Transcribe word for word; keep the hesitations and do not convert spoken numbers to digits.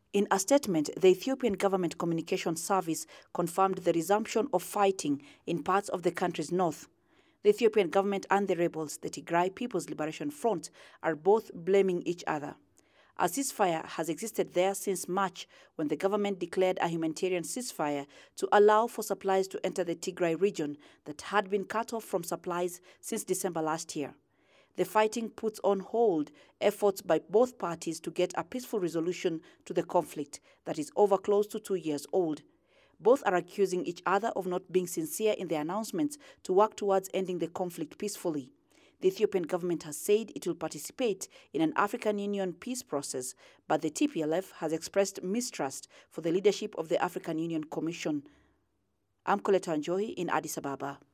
In a statement, the Ethiopian Government Communication Service confirmed the resumption of fighting in parts of the country's north. The Ethiopian government and the rebels, the Tigray People's Liberation Front, are both blaming each other. A ceasefire has existed there since March, when the government declared a humanitarian ceasefire to allow for supplies to enter the Tigray region that had been cut off from supplies since December last year. The fighting puts on hold efforts by both parties to get a peaceful resolution to the conflict that is over close to two years old. Both are accusing each other of not being sincere in their announcements to work towards ending the conflict peacefully. The Ethiopian government has said it will participate in an African Union peace process, but the T P L F has expressed mistrust for the leadership of the African Union Commission. I'm Coletta Njohi in Addis Ababa.